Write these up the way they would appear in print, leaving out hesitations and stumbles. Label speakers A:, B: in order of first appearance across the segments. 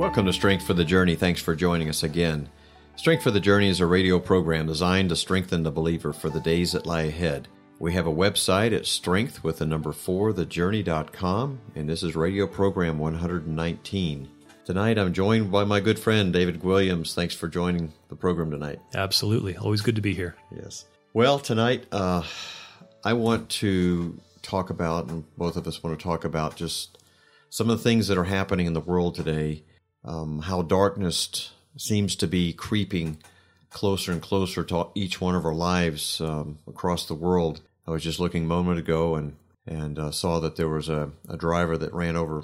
A: Welcome to Strength for the Journey. Thanks for joining us again. Strength for the Journey is a radio program designed to strengthen the believer for the days that lie ahead. We have a website at strength4thejourney.com, and this is radio program 119. Tonight I'm joined by my good friend David Williams. Thanks for joining the program tonight.
B: Absolutely. Always good to be here.
A: Yes. Well, tonight I want to talk about, and both of us want to talk about, just some of the things that are happening in the world today. How darkness seems to be creeping closer and closer to each one of our lives across the world. I was just looking a moment ago and saw that there was a driver that ran over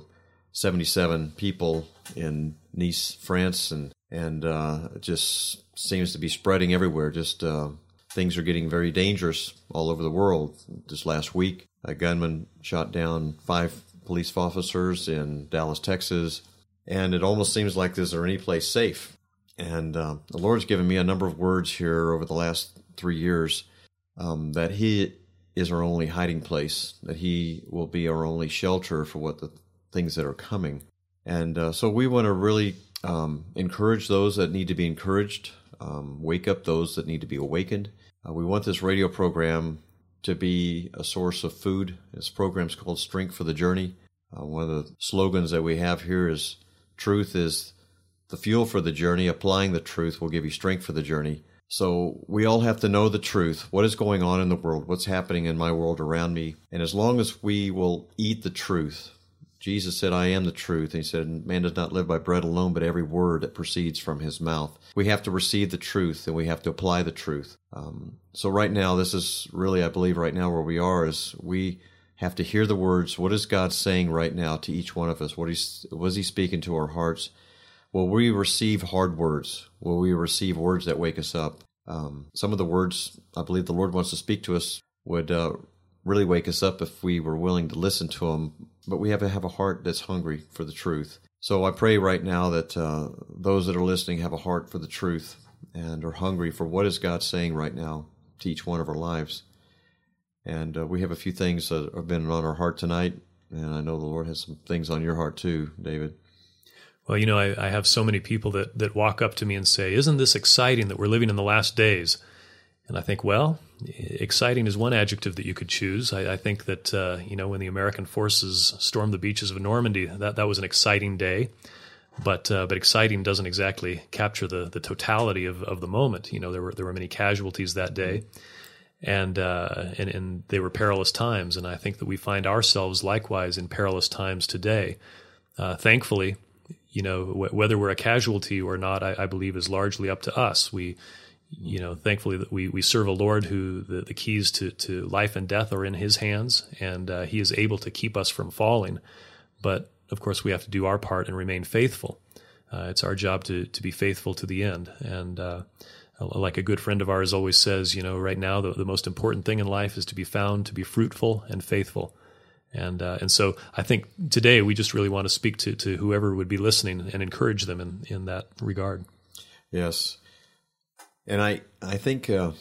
A: 77 people in Nice, France, and it just seems to be spreading everywhere. Just things are getting very dangerous all over the world. Just last week, a gunman shot down 5 police officers in Dallas, Texas. And it almost seems like is there any place safe? And the Lord's given me a number of words here over the last 3 years that He is our only hiding place, that He will be our only shelter for what the things that are coming. And so we want to really encourage those that need to be encouraged, wake up those that need to be awakened. We want this radio program to be a source of food. This program is called Strength for the Journey. One of the slogans that we have here is, truth is the fuel for the journey. Applying the truth will give you strength for the journey. So we all have to know the truth. What is going on in the world? What's happening in my world around me? And as long as we will eat the truth, Jesus said, I am the truth. And He said, man does not live by bread alone, but every word that proceeds from His mouth. We have to receive the truth, and we have to apply the truth. So right now, this is really, I believe right now where we are, is we have to hear the words. What is God saying right now to each one of us? What is He speaking to our hearts? Will we receive hard words? Will we receive words that wake us up? Some of the words I believe the Lord wants to speak to us would really wake us up if we were willing to listen to Him. But we have to have a heart that's hungry for the truth. So I pray right now that those that are listening have a heart for the truth and are hungry for what is God saying right now to each one of our lives. And we have a few things that have been on our heart tonight, and I know the Lord has some things on your heart too, David.
B: Well, you know, I have so many people that walk up to me and say, isn't this exciting that we're living in the last days? And I think, well, exciting is one adjective that you could choose. I think that, when the American forces stormed the beaches of Normandy, that was an exciting day. But exciting doesn't exactly capture the totality of the moment. You know, there were many casualties that day. And they were perilous times, and I think that we find ourselves likewise in perilous times today. Thankfully, you know, whether we're a casualty or not, I believe is largely up to us. Thankfully that we serve a Lord who the keys to life and death are in His hands, and He is able to keep us from falling. But of course, we have to do our part and remain faithful. It's our job to be faithful to the end, and like a good friend of ours always says, you know, right now the most important thing in life is to be found to be fruitful and faithful. And so I think today we just really want to speak to whoever would be listening and encourage them in that regard.
A: Yes. And I think, what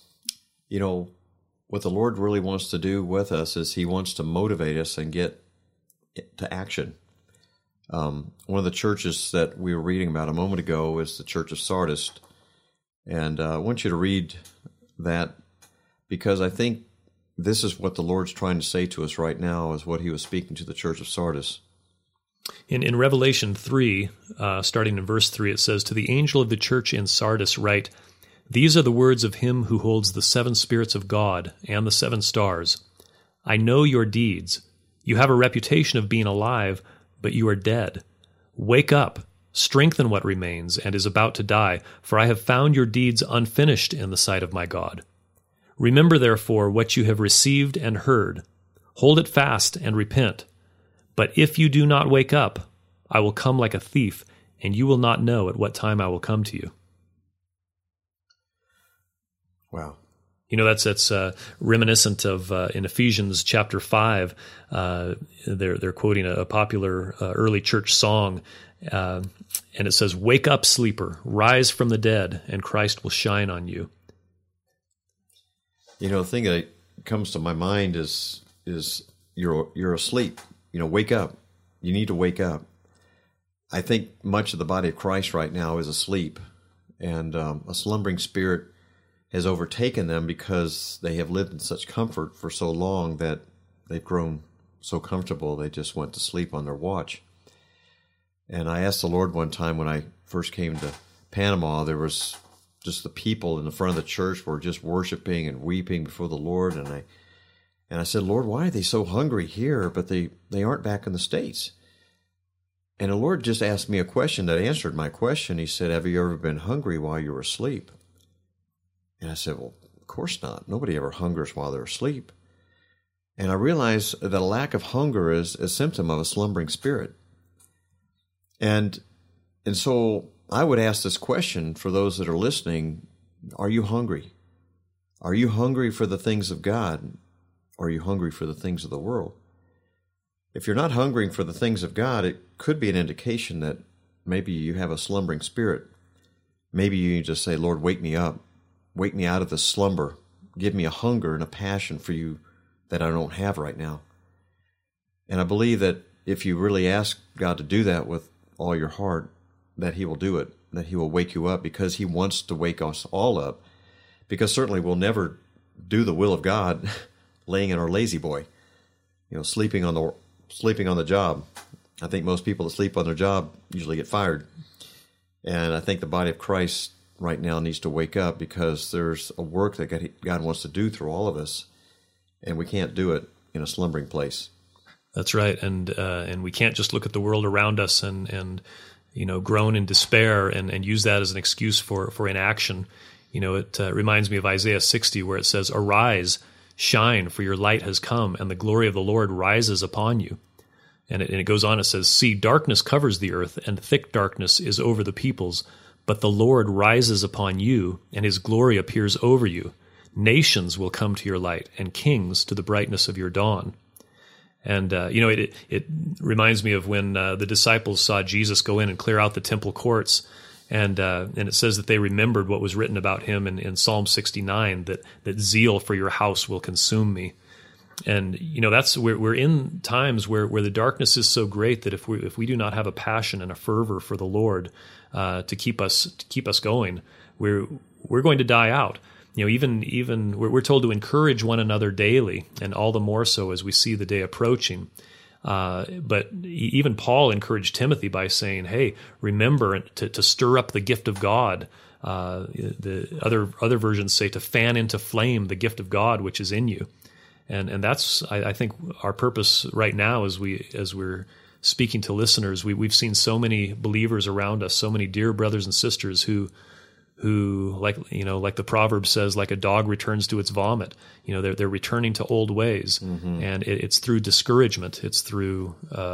A: the Lord really wants to do with us is He wants to motivate us and get to action. One of the churches that we were reading about a moment ago is the Church of Sardis. And I want you to read that because I think this is what the Lord's trying to say to us right now, is what He was speaking to the Church of Sardis.
B: In Revelation 3, starting in verse 3, it says, To the angel of the church in Sardis write, These are the words of Him who holds the 7 spirits of God and the 7 stars. I know your deeds. You have a reputation of being alive, but you are dead. Wake up. Strengthen what remains and is about to die, for I have found your deeds unfinished in the sight of my God. Remember, therefore, what you have received and heard. Hold it fast and repent. But if you do not wake up, I will come like a thief, and you will not know at what time I will come to you.
A: Wow.
B: You know, that's reminiscent of in Ephesians chapter 5. They're quoting a popular early church song, and it says, "Wake up, sleeper, rise from the dead, and Christ will shine on you."
A: You know, the thing that comes to my mind is you're asleep. You know, wake up. You need to wake up. I think much of the body of Christ right now is asleep, and a slumbering spirit has overtaken them because they have lived in such comfort for so long that they've grown so comfortable they just went to sleep on their watch. And I asked the Lord one time when I first came to Panama, there was just the people in the front of the church were just worshiping and weeping before the Lord, and I said, Lord, why are they so hungry here, but they aren't back in the States? And the Lord just asked me a question that answered my question. He said, have you ever been hungry while you were asleep? And I said, well, of course not. Nobody ever hungers while they're asleep. And I realized that a lack of hunger is a symptom of a slumbering spirit. And so I would ask this question for those that are listening, are you hungry? Are you hungry for the things of God? Or are you hungry for the things of the world? If you're not hungering for the things of God, it could be an indication that maybe you have a slumbering spirit. Maybe you need to say, Lord, wake me up. Wake me out of this slumber. Give me a hunger and a passion for you that I don't have right now. And I believe that if you really ask God to do that with all your heart, that He will do it, that He will wake you up because He wants to wake us all up. Because certainly we'll never do the will of God laying in our lazy boy, sleeping on the job. I think most people that sleep on their job usually get fired. And I think the body of Christ right now needs to wake up because there's a work that God wants to do through all of us, and we can't do it in a slumbering place.
B: That's right, and we can't just look at the world around us and groan in despair and use that as an excuse for inaction. It reminds me of Isaiah 60, where it says, "Arise, shine, for your light has come, and the glory of the Lord rises upon you." And it goes on, it says, "See, darkness covers the earth, and thick darkness is over the peoples, but the Lord rises upon you, and His glory appears over you. Nations will come to your light, and kings to the brightness of your dawn." And, it reminds me of when the disciples saw Jesus go in and clear out the temple courts. And it says that they remembered what was written about Him in Psalm 69, that zeal for your house will consume me. And, that's we're in times where the darkness is so great that if we do not have a passion and a fervor for the Lord to keep us going, we're going to die out. Even we're told to encourage one another daily, and all the more so as we see the day approaching. But even Paul encouraged Timothy by saying, "Hey, remember to stir up the gift of God." The other versions say to fan into flame the gift of God which is in you, and that's I think our purpose right now as we're speaking to listeners. We've seen so many believers around us, so many dear brothers and sisters who like the proverb says, like a dog returns to its vomit. They're returning to old ways, and it's through discouragement. It's through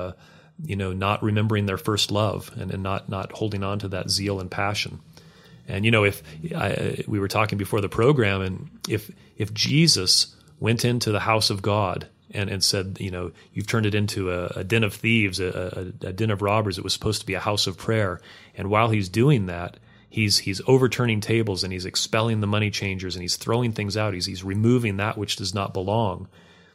B: not remembering their first love and not holding on to that zeal and passion. And we were talking before the program, and if Jesus went into the house of God and said, you've turned it into a den of thieves, a den of robbers. It was supposed to be a house of prayer, and while He's doing that, He's overturning tables, and He's expelling the money changers, and He's throwing things out. He's removing that which does not belong.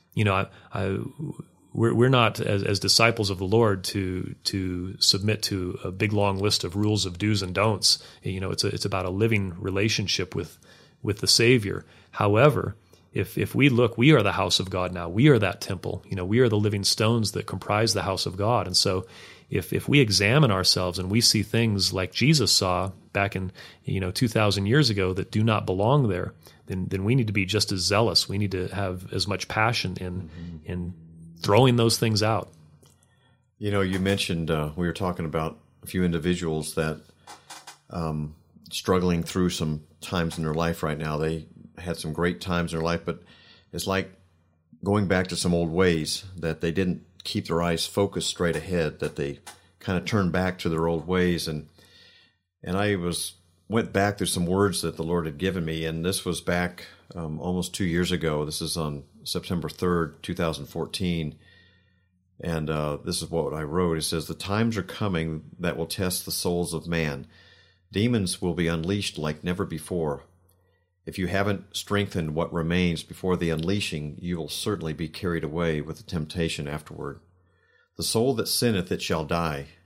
B: We're not as disciples of the Lord to submit to a big long list of rules of do's and don'ts. It's about a living relationship with the Savior. However, if we look, we are the house of God now. We are that temple. We are the living stones that comprise the house of God. And so if we examine ourselves and we see things like Jesus saw back in 2,000 years ago that do not belong there, then we need to be just as zealous. We need to have as much passion in throwing those things out.
A: You mentioned we were talking about a few individuals that struggling through some times in their life right now. They had some great times in their life, but it's like going back to some old ways, that they didn't keep their eyes focused straight ahead, that they kind of turned back to their old ways. And I went back through some words that the Lord had given me, and this was back almost 2 years ago. This is on September 3rd, 2014. And this is what I wrote. It says, "The times are coming that will test the souls of man. Demons will be unleashed like never before. If you haven't strengthened what remains before the unleashing, you will certainly be carried away with the temptation afterward. The soul that sinneth, it shall die,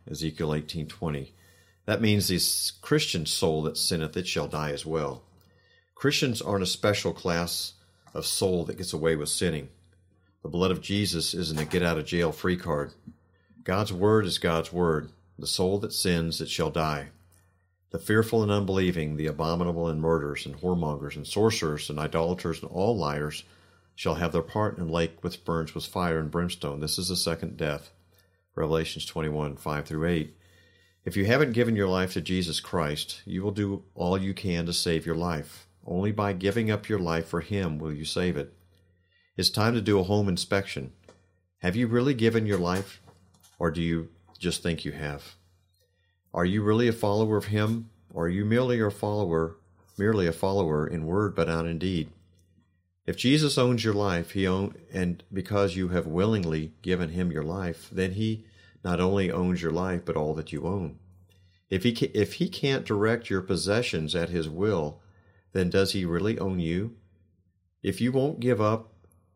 A: Ezekiel 18:20. That means this Christian soul that sinneth, it shall die as well. Christians aren't a special class of soul that gets away with sinning. The blood of Jesus isn't a get-out-of-jail-free card. God's word is God's word. The soul that sins, it shall die. The fearful and unbelieving, the abominable and murderers and whoremongers and sorcerers and idolaters and all liars shall have their part in a lake which burns with fire and brimstone. This is the second death. Revelations 21:5-8. If you haven't given your life to Jesus Christ, you will do all you can to save your life. Only by giving up your life for Him will you save it. It's time to do a home inspection. Have you really given your life, or do you just think you have? Are you really a follower of Him, or are you merely a follower in word but not in deed? If Jesus owns your life, and because you have willingly given Him your life, then He not only owns your life but all that you own. If He can't direct your possessions at His will, then does He really own you? If we won't give up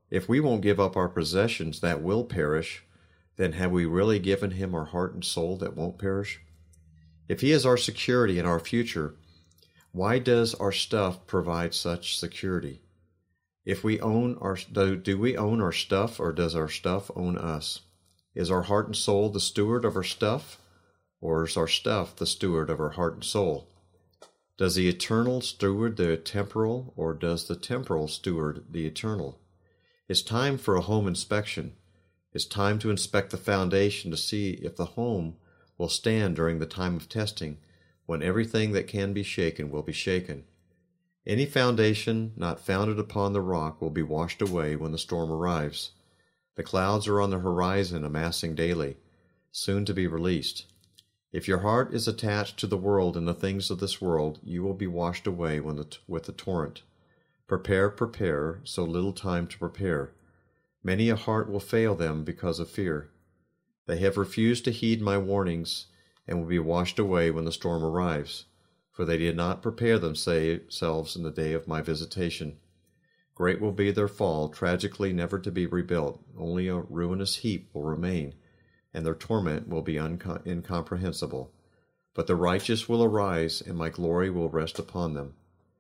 A: our possessions that will perish, then have we really given Him our heart and soul that won't perish? If He is our security and our future, why does our stuff provide such security? Do we own our stuff, or does our stuff own us? Is our heart and soul the steward of our stuff, or is our stuff the steward of our heart and soul? Does the eternal steward the temporal, or does the temporal steward the eternal? It's time for a home inspection. It's time to inspect the foundation to see if the home will stand during the time of testing, when everything that can be shaken will be shaken. Any foundation not founded upon the rock will be washed away when the storm arrives. The clouds are on the horizon, amassing daily, soon to be released. If your heart is attached to the world and the things of this world, you will be washed away with the torrent. Prepare, so little time to prepare. Many a heart will fail them because of fear. They have refused to heed my warnings and will be washed away when the storm arrives, for they did not prepare themselves in the day of my visitation. Great will be their fall, tragically never to be rebuilt. Only a ruinous heap will remain, and their torment will be incomprehensible. But the righteous will arise, and my glory will rest upon them.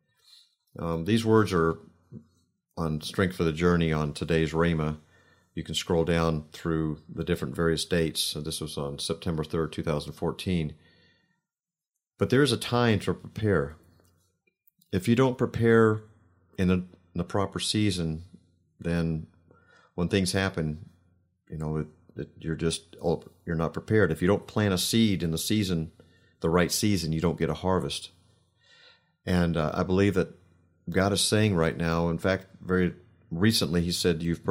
A: These words are on Strength for the Journey on today's Rhema. You can scroll down through the different various dates. So this was on September 3rd, 2014. But there is a time to prepare. If you don't prepare in the proper season, then when things happen, you're not prepared. If you don't plant a seed in the right season, you don't get a harvest. And I believe that God is saying right now, in fact, very recently, He said, you've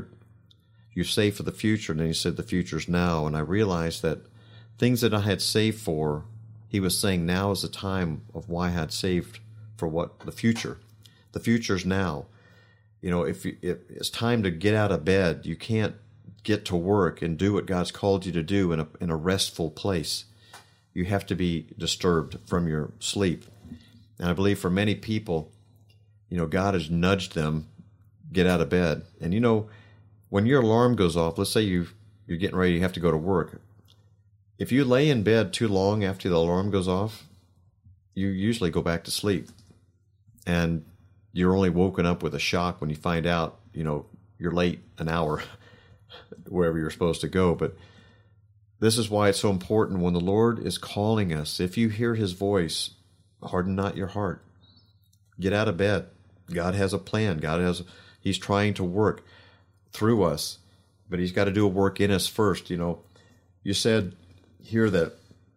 A: saved for the future, and then He said, the future's now. And I realized that things that I had saved for, He was saying now is the time of why I had saved for what the future. The future's now. If it's time to get out of bed, you can't get to work and do what God's called you to do in a restful place. You have to be disturbed from your sleep. And I believe for many people, God has nudged them, get out of bed. And when your alarm goes off, let's say you're getting ready, you have to go to work. If you lay in bed too long after the alarm goes off, you usually go back to sleep. And you're only woken up with a shock when you find out, you're late an hour wherever you're supposed to go. But this is why it's so important when the Lord is calling us. If you hear His voice, harden not your heart. Get out of bed. God has a plan. He's trying to work through us, but He's got to do a work in us first. You said here that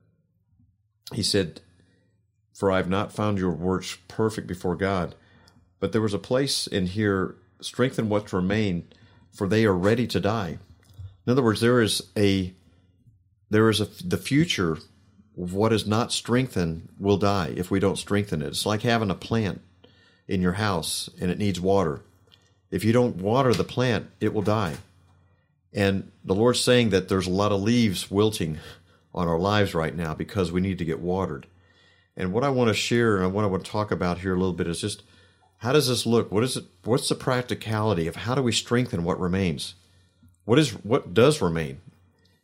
A: He said, for I have not found your works perfect before God. But there was a place in here, strengthen what's remained, for they are ready to die. In other words, there is the future of what is not strengthened will die if we don't strengthen it. It's like having a plant in your house and it needs water. If you don't water the plant, it will die. And the Lord's saying that there's a lot of leaves wilting on our lives right now because we need to get watered. And what I want to share and what I want to talk about here a little bit is just, how does this look? What's the practicality of how do we strengthen what remains? What does remain?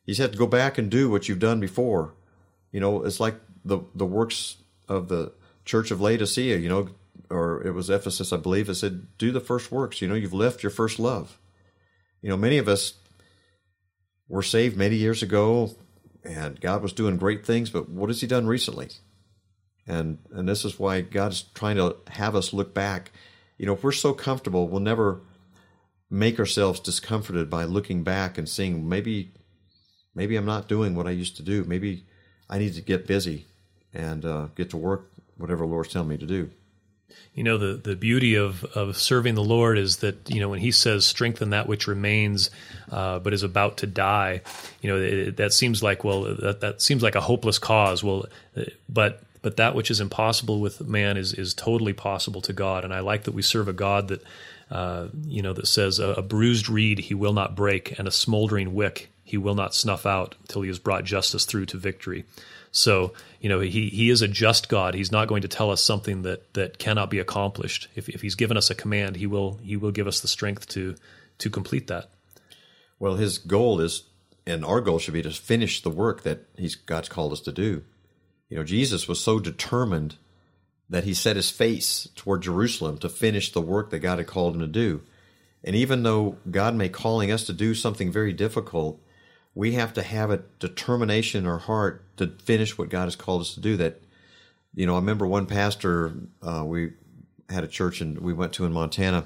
A: He said, go back and do what you've done before. It's like the works of the church of Laodicea, or it was Ephesus, I believe. It said, do the first works. You've left your first love. Many of us were saved many years ago, and God was doing great things, but what has he done recently? And this is why God's trying to have us look back. If we're so comfortable, we'll never make ourselves discomforted by looking back and seeing maybe I'm not doing what I used to do. Maybe I need to get busy and get to work, whatever the Lord's telling me to do.
B: The beauty of serving the Lord is that, when he says strengthen that which remains, but is about to die, that seems like, that seems like a hopeless cause. But that which is impossible with man is totally possible to God. And I like that we serve a God that, that says a bruised reed he will not break, and a smoldering wick he will not snuff out till he has brought justice through to victory. So, he is a just God. He's not going to tell us something that cannot be accomplished. If he's given us a command, he will give us the strength to complete that.
A: Well, his goal is, and our goal should be, to finish the work that God's called us to do. Jesus was so determined that he set his face toward Jerusalem to finish the work that God had called him to do. And even though God may be calling us to do something very difficult, we have to have a determination in our heart to finish what God has called us to do. That, I remember one pastor, we had a church we went to in Montana,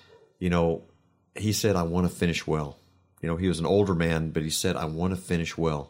A: he said, I want to finish well. He was an older man, but he said, I want to finish well.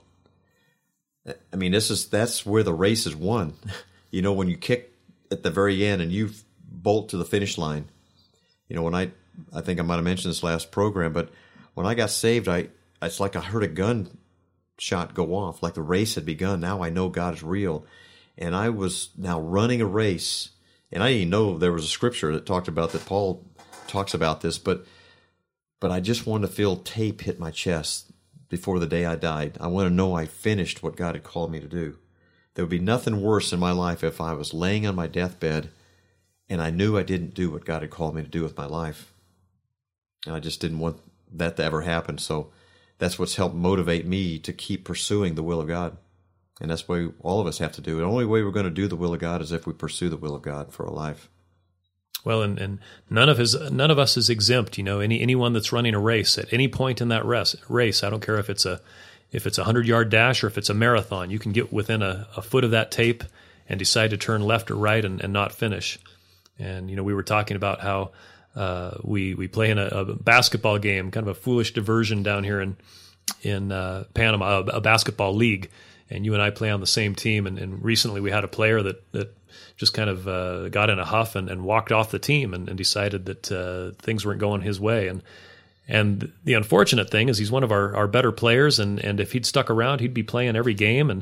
A: I mean, that's where the race is won. When you kick at the very end and you bolt to the finish line. When I think I might have mentioned this last program, but when I got saved, it's like I heard a gun shot go off, like the race had begun. Now I know God is real. And I was now running a race. And I didn't even know there was a scripture that talked about that. Paul talks about this, but I just wanted to feel tape hit my chest before the day I died. I want to know I finished what God had called me to do. There would be nothing worse in my life if I was laying on my deathbed and I knew I didn't do what God had called me to do with my life. And I just didn't want that to ever happen. So that's what's helped motivate me to keep pursuing the will of God. And that's what all of us have to do. The only way we're going to do the will of God is if we pursue the will of God for our life.
B: Well, and none of us is exempt. Anyone that's running a race at any point in that race, I don't care if it's a 100-yard dash or if it's a marathon, you can get within a foot of that tape and decide to turn left or right and not finish. And we were talking about how we play in a basketball game, kind of a foolish diversion down here in Panama, a basketball league. And you and I play on the same team. And recently we had a player that just kind of got in a huff and walked off the team and decided that things weren't going his way. And the unfortunate thing is he's one of our better players. And if he'd stuck around, he'd be playing every game.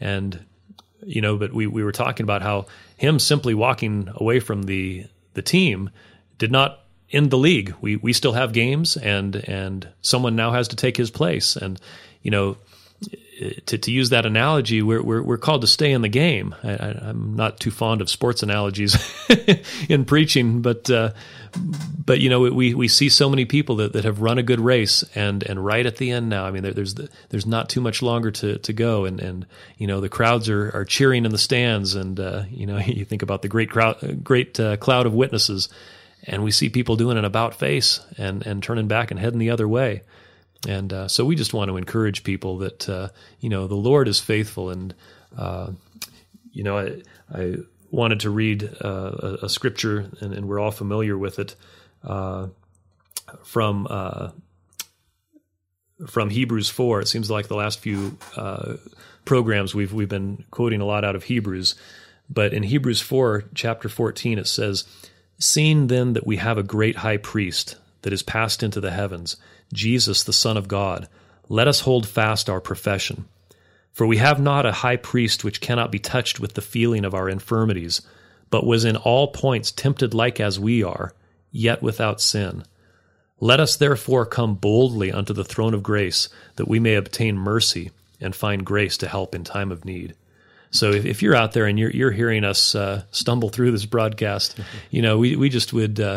B: But we were talking about how him simply walking away from the team did not end the league. We still have games, and someone now has to take his place. And to use that analogy, we're called to stay in the game. I'm not too fond of sports analogies in preaching, but we see so many people that have run a good race, and right at the end now, I mean, there's not too much longer to go, and the crowds are cheering in the stands, and you think about the great cloud of witnesses, and we see people doing an about face and turning back and heading the other way. And so we just want to encourage people that, the Lord is faithful. And, I wanted to read a scripture, and we're all familiar with it, from Hebrews 4. It seems like the last few programs we've been quoting a lot out of Hebrews. But in Hebrews 4, chapter 14, it says, "Seeing then that we have a great high priest that is passed into the heavens, Jesus, the Son of God, let us hold fast our profession. For we have not a high priest which cannot be touched with the feeling of our infirmities, but was in all points tempted like as we are, yet without sin. Let us therefore come boldly unto the throne of grace, that we may obtain mercy and find grace to help in time of need." So if you're out there and you're hearing us stumble through this broadcast, we just would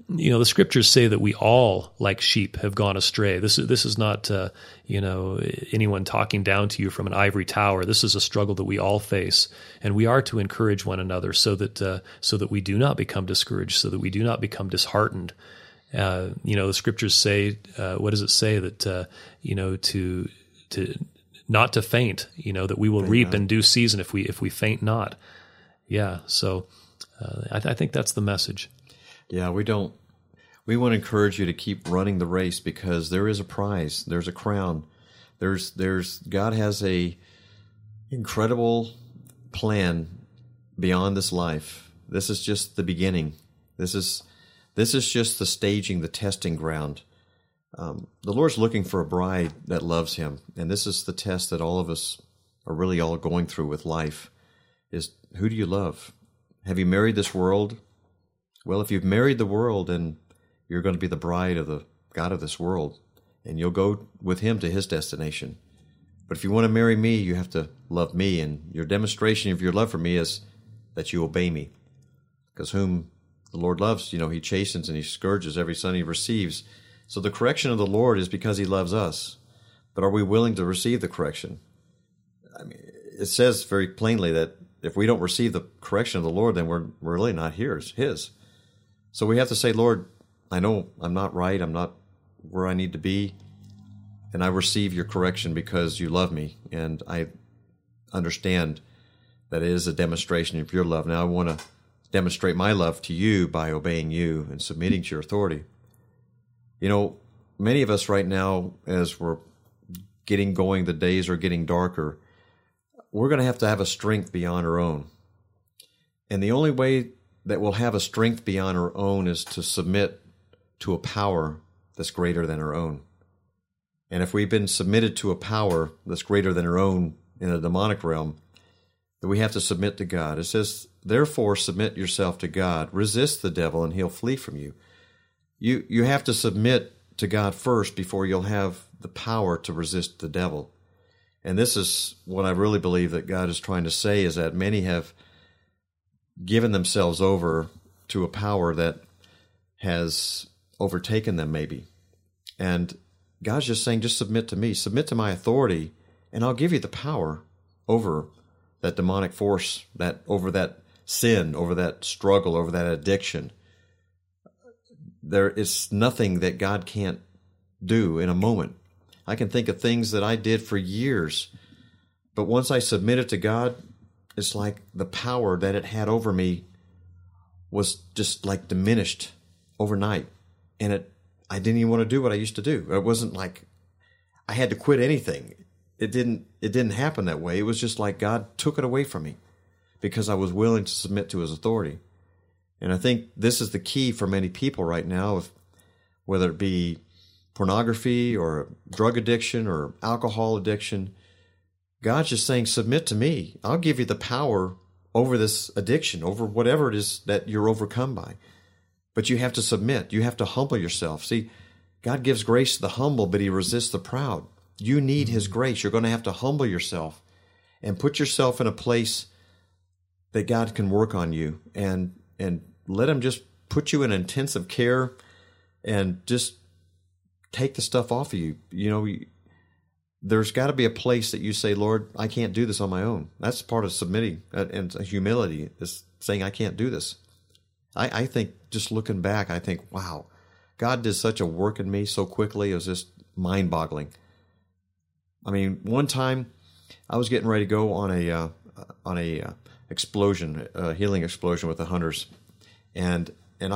B: the scriptures say that we all, like sheep, have gone astray. This is not, anyone talking down to you from an ivory tower. This is a struggle that we all face, and we are to encourage one another so that we do not become discouraged, so that we do not become disheartened. The scriptures say, what does it say? That to not to faint. That we will reap in due season if we faint not. Yeah. So I think that's the message.
A: Yeah, we want to encourage you to keep running the race, because there is a prize. There's a crown. God has a incredible plan beyond this life. This is just the beginning. This is just the staging, the testing ground. The Lord's looking for a bride that loves Him, and this is the test that all of us are really all going through with life, is who do you love? Have you married this world? Well, if you've married the world, then you're going to be the bride of the God of this world, and you'll go with Him to His destination. But if you want to marry me, you have to love me, and your demonstration of your love for me is that you obey me. Because whom the Lord loves, He chastens and He scourges every son He receives. So the correction of the Lord is because He loves us. But are we willing to receive the correction? I mean, it says very plainly that if we don't receive the correction of the Lord, then we're really not His. So we have to say, Lord, I know I'm not right. I'm not where I need to be. And I receive your correction because you love me. And I understand that it is a demonstration of your love. Now I want to demonstrate my love to you by obeying you and submitting to your authority. Many of us right now, as we're getting going, the days are getting darker, we're going to have a strength beyond our own. And the only way that we'll have a strength beyond our own is to submit to a power that's greater than our own. And if we've been submitted to a power that's greater than our own in the demonic realm, then we have to submit to God. It says, therefore, submit yourself to God. Resist the devil, and he'll flee from you. You have to submit to God first before you'll have the power to resist the devil. And this is what I really believe that God is trying to say, is that many have given themselves over to a power that has overtaken them maybe. And God's just saying, just submit to me, submit to my authority, and I'll give you the power over that demonic force, over that sin, over that struggle, over that addiction. There is nothing that God can't do in a moment. I can think of things that I did for years, but once I submitted to God, it's like the power that it had over me was just like diminished overnight. And I didn't even want to do what I used to do. It wasn't like I had to quit anything. It didn't happen that way. It was just like God took it away from me because I was willing to submit to His authority. And I think this is the key for many people right now, whether it be pornography or drug addiction or alcohol addiction. God's just saying, submit to me. I'll give you the power over this addiction, over whatever it is that you're overcome by. But you have to submit. You have to humble yourself. See, God gives grace to the humble, but He resists the proud. You need His grace. You're going to have to humble yourself and put yourself in a place that God can work on you and let Him just put you in intensive care and just take the stuff off of you. There's got to be a place that you say, Lord, I can't do this on my own. That's part of submitting and humility, is saying, I can't do this. I think, just looking back, I think, wow, God did such a work in me so quickly. It was just mind-boggling. I mean, one time I was getting ready to go on a explosion, a healing explosion with the hunters, and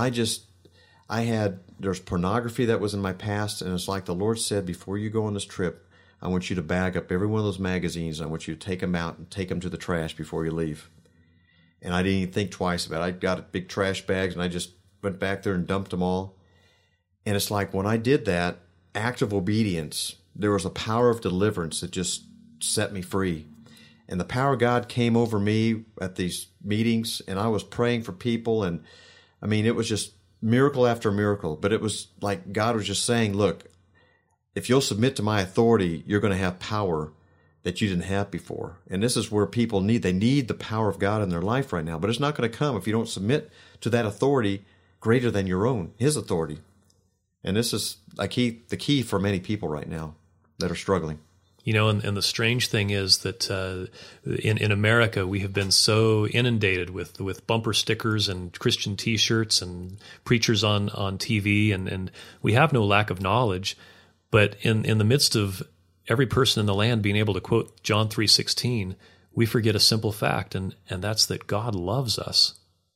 A: there's pornography that was in my past, and it's like the Lord said, before you go on this trip, I want you to bag up every one of those magazines. I want you to take them out and take them to the trash before you leave. And I didn't even think twice about it. I got big trash bags, and I just went back there and dumped them all. And it's like when I did that act of obedience, there was a power of deliverance that just set me free. And the power of God came over me at these meetings, and I was praying for people. And I mean, it was just miracle after miracle. But it was like God was just saying, look, if you'll submit to my authority, you're going to have power that you didn't have before. And this is where people need the power of God in their life right now. But it's not going to come if you don't submit to that authority greater than your own, his authority. And this is the key for many people right now that are struggling.
B: You know, and the strange thing is that in America, we have been so inundated with bumper stickers and Christian T-shirts and preachers on TV, and we have no lack of knowledge. But in the midst of every person in the land being able to quote John 3:16, we forget a simple fact, and that's that God loves us.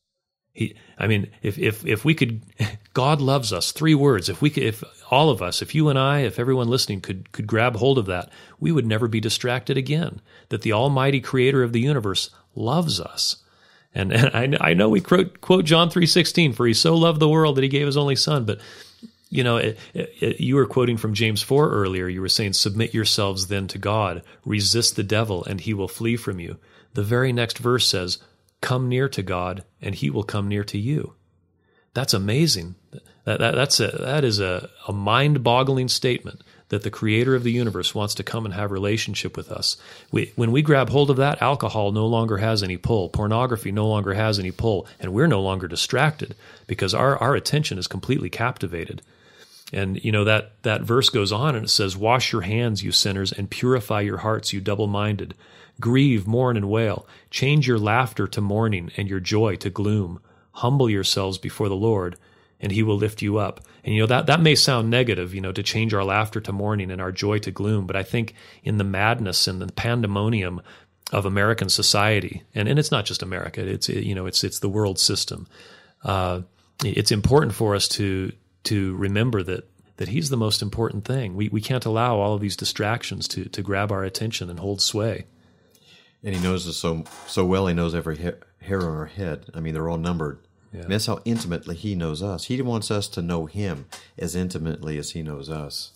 B: If we could, God loves us, 3 words. If all of us, if you and I, if everyone listening could grab hold of that, we would never be distracted again. That the Almighty Creator of the universe loves us, and I know we quote John 3:16, for He so loved the world that He gave His only Son. But you know, you were quoting from James 4 earlier. You were saying, "Submit yourselves then to God, resist the devil, and he will flee from you." The very next verse says, "Come near to God, and He will come near to you." That's amazing. That is a mind-boggling statement that the Creator of the universe wants to come and have a relationship with us. When we grab hold of that, alcohol no longer has any pull. Pornography no longer has any pull, and we're no longer distracted because our attention is completely captivated. And you know that verse goes on and it says, "Wash your hands, you sinners, and purify your hearts, you double-minded. Grieve, mourn, and wail. Change your laughter to mourning and your joy to gloom. Humble yourselves before the Lord, and He will lift you up." And you know that may sound negative, you know, to change our laughter to mourning and our joy to gloom. But I think in the madness and the pandemonium of American society, and it's not just America, it's the world system. It's important for us to remember that He's the most important thing. We can't allow all of these distractions to grab our attention and hold sway.
A: And He knows us so well. He knows every hair on our head. I mean, they're all numbered. Yeah. And that's how intimately He knows us. He wants us to know Him as intimately as He knows us.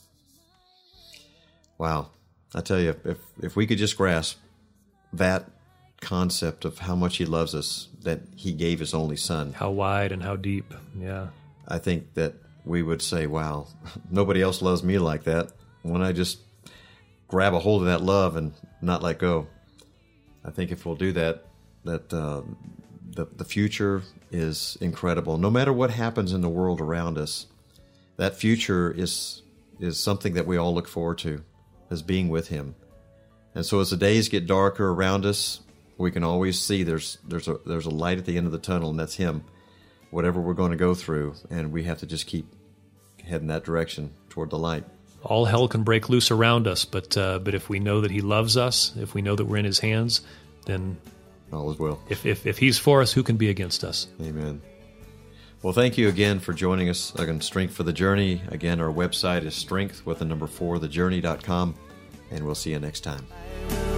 A: Wow. I tell you, if we could just grasp that concept of how much He loves us, that He gave His only Son.
B: How wide and how deep. Yeah.
A: I think that we would say, wow, nobody else loves me like that. When I just grab a hold of that love and not let go. I think if we'll do that, the future is incredible. No matter what happens in the world around us, that future is something that we all look forward to, as being with Him. And so as the days get darker around us, we can always see there's a light at the end of the tunnel, and that's Him. Whatever we're going to go through, and we have to just keep heading that direction toward the light.
B: All hell can break loose around us, but if we know that He loves us, if we know that we're in His hands, then
A: all is well.
B: If He's for us, who can be against us?
A: Amen. Well, thank you again for joining us on Strength for the Journey. Again, our website is strength with the number 4, thejourney.com, and we'll see you next time.